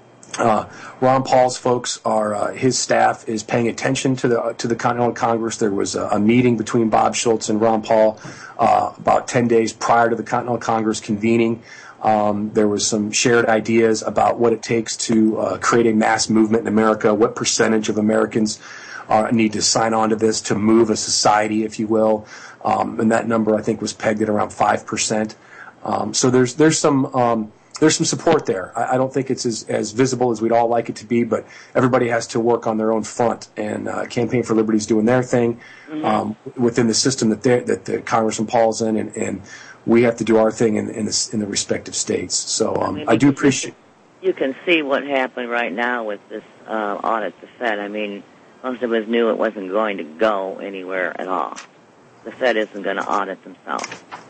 Ron Paul's folks his staff is paying attention to the Continental Congress. There was a meeting between Bob Schultz and Ron Paul about 10 days prior to the Continental Congress convening. There was some shared ideas about what it takes to create a mass movement in America, what percentage of Americans need to sign on to this to move a society, if you will. And that number, I think, was pegged at around 5%. So there's some support there. I don't think it's as visible as we'd all like it to be, but everybody has to work on their own front. And Campaign for Liberty is doing their thing within the system that the Congressman Paul's in, and we have to do our thing in the respective states. So I do appreciate. You can see what happened right now with this audit the Fed. I mean, most of us knew it wasn't going to go anywhere at all. The Fed isn't going to audit themselves.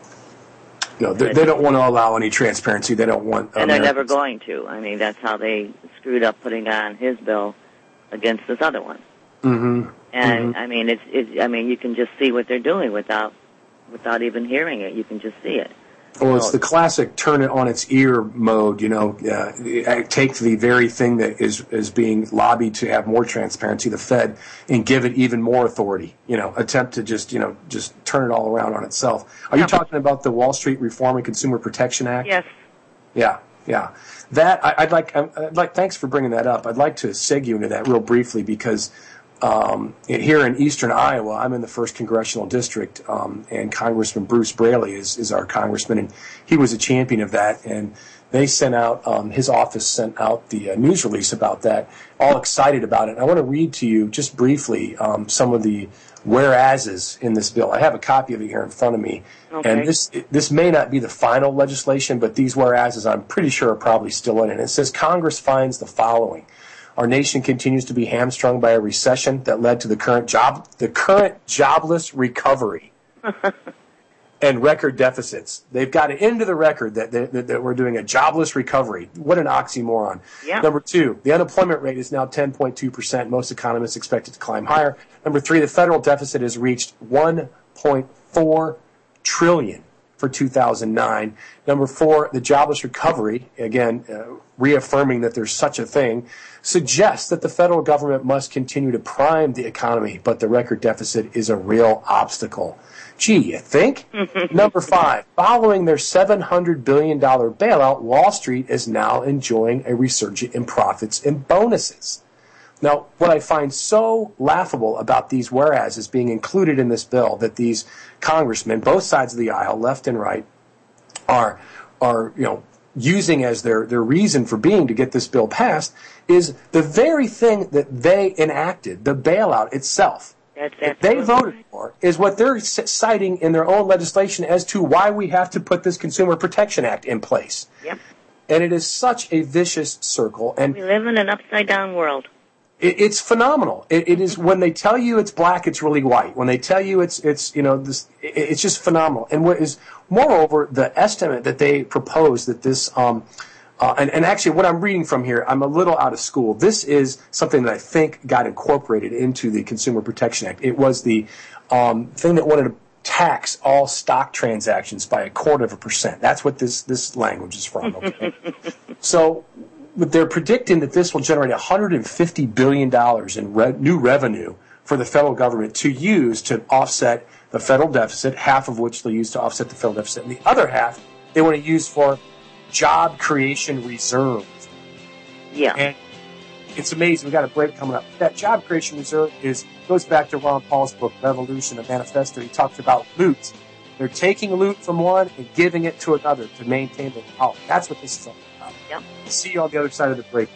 No, they don't want to allow any transparency. They don't want. And they're never going to. I mean, that's how they screwed up putting on his bill against this other one. Mm-hmm. And I mean, I mean, you can just see what they're doing without even hearing it. You can just see it. Well, it's the classic turn it on its ear mode, take the very thing that is being lobbied to have more transparency, the Fed, and give it even more authority, attempt to just turn it all around on itself. Are you talking about the Wall Street Reform and Consumer Protection Act? Yes. Yeah. That, I'd like, thanks for bringing that up. I'd like to seg you into that real briefly because here in eastern Iowa, I'm in the 1st Congressional District, and Congressman Bruce Braley is our congressman, and he was a champion of that. And they sent out, his office sent out the news release about that, all excited about it. And I want to read to you just briefly some of the whereases in this bill. I have a copy of it here in front of me. Okay. And this may not be the final legislation, but these whereases I'm pretty sure are probably still in it. It says Congress finds the following. Our nation continues to be hamstrung by a recession that led to the current jobless recovery and record deficits. They've got it into the record that we're doing a jobless recovery. What an oxymoron. Yeah. Number 2, the unemployment rate is now 10.2%. Most economists expect it to climb higher. Number 3, the federal deficit has reached $1.4 trillion for 2009. Number 4, the jobless recovery, again, reaffirming that there's such a thing, suggests that the federal government must continue to prime the economy, but the record deficit is a real obstacle. Gee, you think? Number 5, following their $700 billion bailout, Wall Street is now enjoying a resurgence in profits and bonuses. Now, what I find so laughable about these whereases being included in this bill, that these congressmen, both sides of the aisle, left and right, are using as their reason for being to get this bill passed, is the very thing that they enacted, the bailout itself. That they voted for is what they're citing in their own legislation as to why we have to put this Consumer Protection Act in place. Yep. And it is such a vicious circle. And we live in an upside-down world. It's phenomenal. It is, when they tell you it's black, it's really white. When they tell you it's it's just phenomenal. And what is, moreover, the estimate that they propose that this, and actually what I'm reading from here, I'm a little out of school. This is something that I think got incorporated into the Consumer Protection Act. It was the thing that wanted to tax all stock transactions by 0.25%. That's what this language is from. Okay? So they're predicting that this will generate $150 billion in new revenue for the federal government to use to offset the federal deficit, half of which they'll use to offset the federal deficit, and the other half they want to use for job creation reserve. Yeah. And it's amazing. We've got a break coming up. That job creation reserve goes back to Ron Paul's book, Revolution, a Manifesto. He talks about loot. They're taking loot from one and giving it to another to maintain their power. That's what this is all about. Yep. See you on the other side of the break.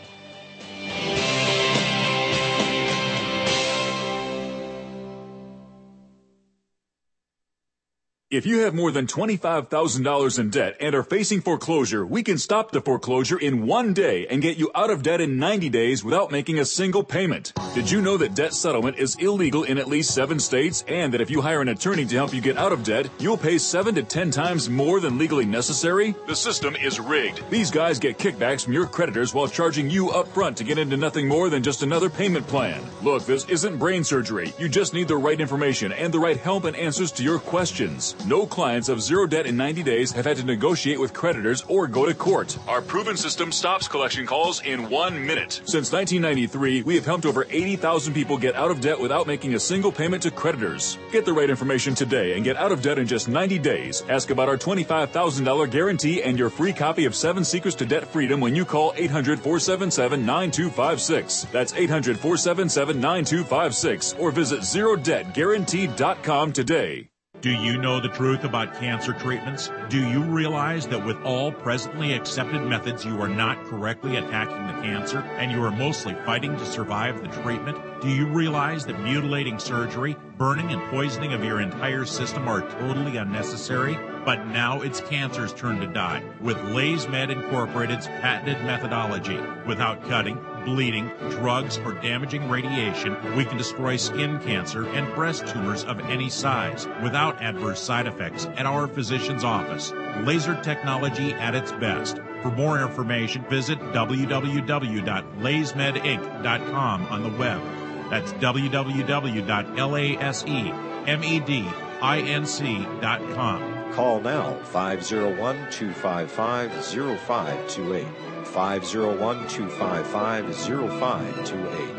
If you have more than $25,000 in debt and are facing foreclosure, we can stop the foreclosure in 1 day and get you out of debt in 90 days without making a single payment. Did you know that debt settlement is illegal in at least 7 states, and that if you hire an attorney to help you get out of debt, you'll pay 7 to 10 times more than legally necessary? The system is rigged. These guys get kickbacks from your creditors while charging you up front to get into nothing more than just another payment plan. Look, this isn't brain surgery. You just need the right information and the right help and answers to your questions. No clients of zero debt in 90 days have had to negotiate with creditors or go to court. Our proven system stops collection calls in 1 minute. Since 1993, we have helped over 80,000 people get out of debt without making a single payment to creditors. Get the right information today and get out of debt in just 90 days. Ask about our $25,000 guarantee and your free copy of 7 Secrets to Debt Freedom when you call 800-477-9256. That's 800-477-9256 or visit ZeroDebtGuaranteed.com today. Do you know the truth about cancer treatments? Do you realize that with all presently accepted methods, you are not correctly attacking the cancer and you are mostly fighting to survive the treatment? Do you realize that mutilating surgery, burning and poisoning of your entire system are totally unnecessary? But now it's cancer's turn to die with LaysMed Incorporated's patented methodology. Without cutting, bleeding, drugs, or damaging radiation, we can destroy skin cancer and breast tumors of any size without adverse side effects at our physician's office. Laser technology at its best. For more information, visit www.laysmedinc.com on the web. That's www.laysmedinc.com. Call now, 501-255-0528. 501-255-0528.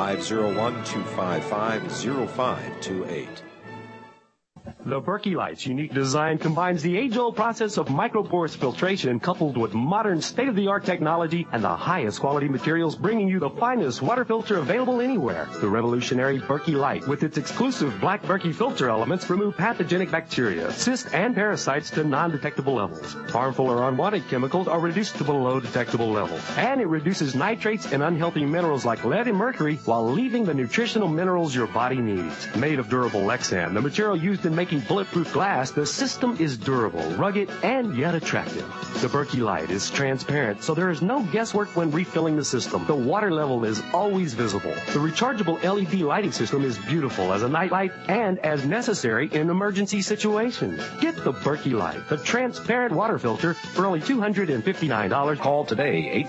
501-255-0528. The Berkey Light's unique design combines the age-old process of microporous filtration coupled with modern state-of-the-art technology and the highest quality materials, bringing you the finest water filter available anywhere. The revolutionary Berkey Light, with its exclusive black Berkey filter elements, remove pathogenic bacteria, cysts, and parasites to non-detectable levels. Harmful or unwanted chemicals are reduced to below detectable levels. And it reduces nitrates and unhealthy minerals like lead and mercury while leaving the nutritional minerals your body needs. Made of durable Lexan, the material used in making bulletproof glass, the system is durable, rugged, and yet attractive. The Berkey Light is transparent, so there is no guesswork when refilling the system. The water level is always visible. The rechargeable LED lighting system is beautiful as a night light and as necessary in emergency situations. Get the Berkey Light, the transparent water filter, for only $259. Call today,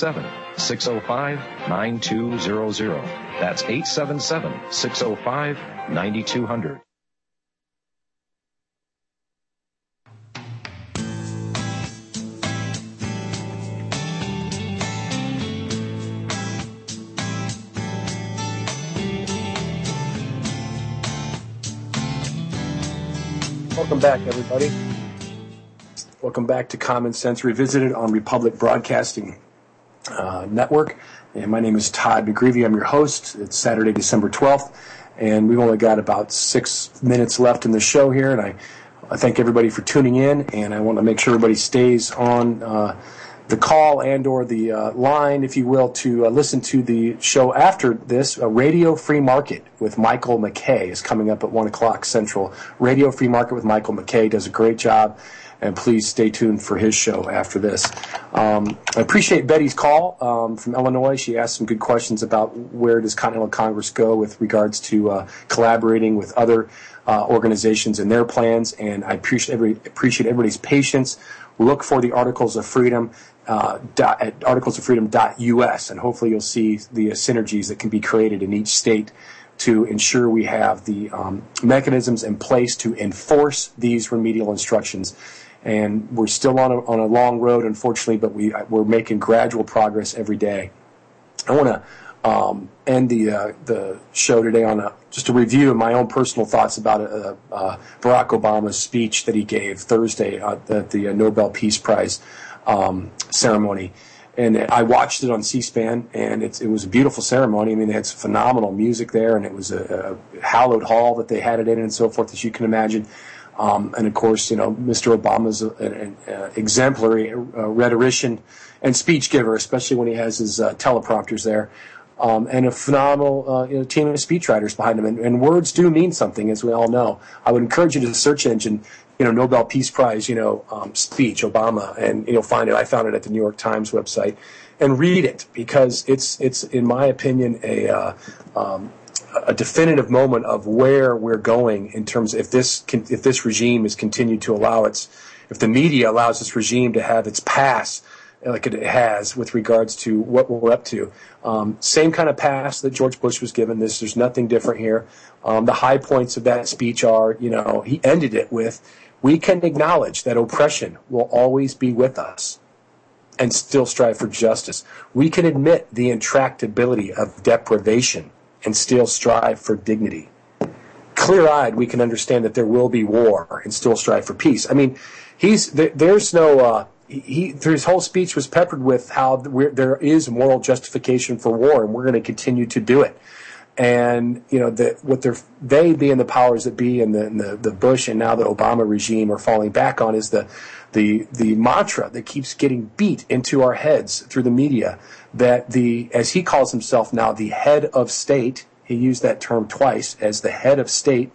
877-605-9200. That's 877-605-9200. Welcome back, everybody. Welcome back to Common Sense Revisited on Republic Broadcasting Network. And my name is Todd McGreevy. I'm your host. It's Saturday, December 12th, and we've only got about 6 minutes left in the show here. And I thank everybody for tuning in, and I want to make sure everybody stays on the call and or the line, if you will, to listen to the show after this. Radio Free Market with Michael McKay is coming up at 1 o'clock Central. Radio Free Market with Michael McKay does a great job, and please stay tuned for his show after this. I appreciate Betty's call from Illinois. She asked some good questions about where does Continental Congress go with regards to collaborating with other organizations and their plans, and I appreciate everybody's patience. Look for the Articles of Freedom at articlesoffreedom.us, and hopefully you'll see the synergies that can be created in each state to ensure we have the mechanisms in place to enforce these remedial instructions. And we're still on a long road, unfortunately, but we're making gradual progress every day. I want to end the show today on just a review of my own personal thoughts about Barack Obama's speech that he gave Thursday at the Nobel Peace Prize ceremony. And I watched it on C-SPAN, and it was a beautiful ceremony. I mean, they had some phenomenal music there, and it was a hallowed hall that they had it in and so forth, as you can imagine. And, of course, Mr. Obama's an exemplary rhetorician and speech giver, especially when he has his teleprompters there. And a phenomenal team of speechwriters behind him. And words do mean something, as we all know. I would encourage you to search engine, Nobel Peace Prize, speech, Obama, and you'll find it. I found it at the New York Times website. And read it, because it's in my opinion, a definitive moment of where we're going in terms of if this regime is continued to allow if the media allows this regime to have its pass like it has with regards to what we're up to. Same kind of pass that George Bush was given. There's nothing different here. The high points of that speech are, he ended it with, we can acknowledge that oppression will always be with us and still strive for justice. We can admit the intractability of deprivation and still strive for dignity. Clear-eyed, we can understand that there will be war and still strive for peace. I mean, his whole speech was peppered with how there is moral justification for war, and we're going to continue to do it. And they being the powers that be, and the Bush and now the Obama regime are falling back on is the mantra that keeps getting beat into our heads through the media that as he calls himself now, the head of state. He used that term twice, as the head of state.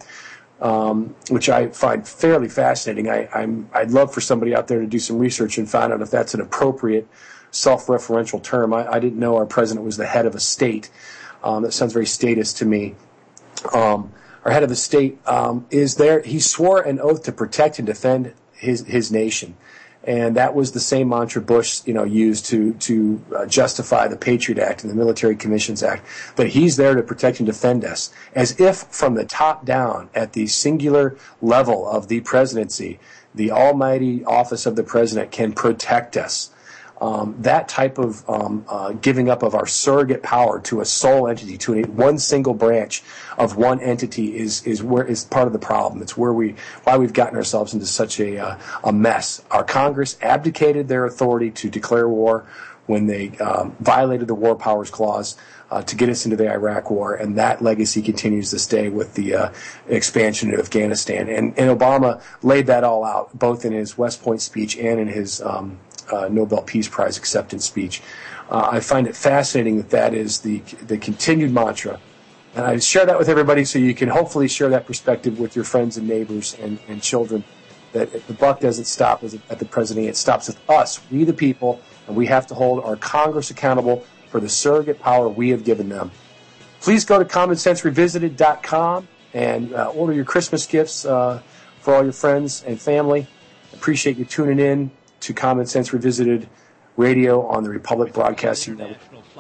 Which I find fairly fascinating. I'd love for somebody out there to do some research and find out if that's an appropriate self-referential term. I didn't know our president was the head of a state. That sounds very statist to me. Our head of the state is there. He swore an oath to protect and defend his nation. And that was the same mantra Bush, used to justify the Patriot Act and the Military Commissions Act, that he's there to protect and defend us, as if from the top down, at the singular level of the presidency, the almighty office of the president can protect us. That type of giving up of our surrogate power to a sole entity, to one single branch of one entity, is part of the problem. It's why we've gotten ourselves into such a mess. Our Congress abdicated their authority to declare war when they violated the War Powers Clause to get us into the Iraq War, and that legacy continues this day with the expansion of Afghanistan. And Obama laid that all out, both in his West Point speech and in his Nobel Peace Prize acceptance speech. I find it fascinating that is the continued mantra. And I share that with everybody so you can hopefully share that perspective with your friends and neighbors and children, that the buck doesn't stop at the president. It stops with us, we the people, and we have to hold our Congress accountable for the surrogate power we have given them. Please go to CommonSenseRevisited.com and order your Christmas gifts for all your friends and family. Appreciate you tuning in to Common Sense Revisited Radio on the Republic Broadcasting Network.